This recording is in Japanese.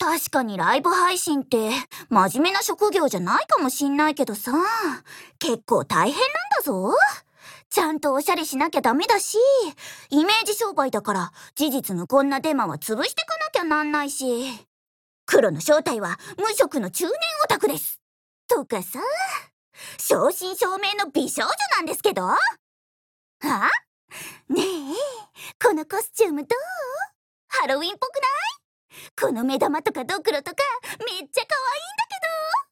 確かにライブ配信って真面目な職業じゃないかもしんないけどさ、結構大変なんだぞ。ちゃんとおしゃれしなきゃダメだし、イメージ商売だから事実無根なデマは潰してかなきゃなんないし。黒の正体は無職の中年オタクです。とかさ、正真正銘の美少女なんですけど。は？ねえ、このコスチュームどう？ハロウィンっぽくない？この目玉とかドクロとかめっちゃ可愛いんだ